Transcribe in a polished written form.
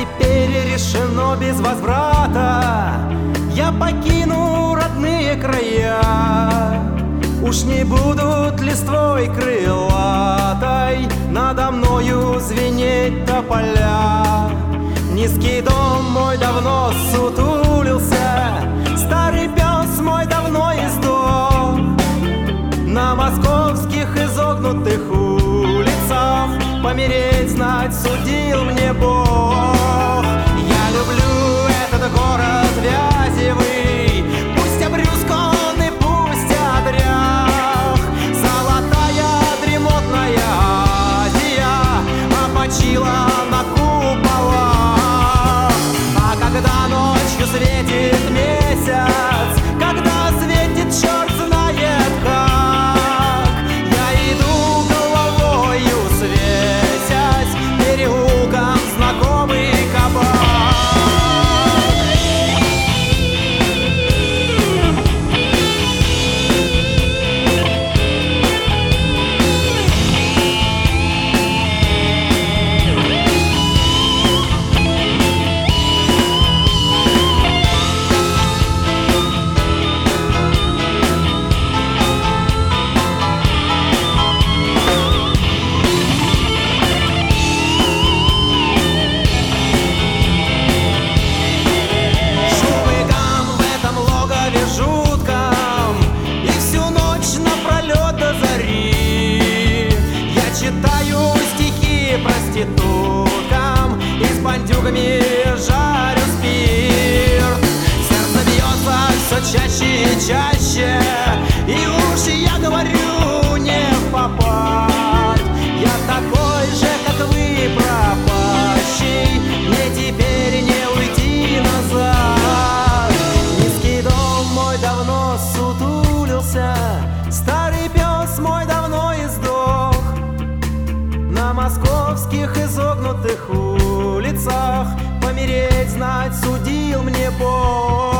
теперь решено без возврата. Я покину родные края. Уж не будут листвой крылатой надо мною звенеть тополя. Низкий дом мой давно сутулился, старый пес мой давно издох. На московских изогнутых улицах помереть знать судил мне Бог. Я люблю этот город Вязевый, пусть обрюзг он и пусть одрях. Золотая дремотная Азия опочила на куполах. А когда ночью светит месяц, когда светит черт знает как, я иду головою свесясь переулком знакомый кабак. Читаю стихи проституткам и с бандюгами жарю спирт. Сердце бьется все чаще и чаще, и уж я говорю не впопад. Я такой же, как вы, пропащий, мне теперь не уйти назад. Низкий дом мой давно сутулился, старый пес мой давно издох. На московских изогнутых улицах помереть знать судил мне Бог.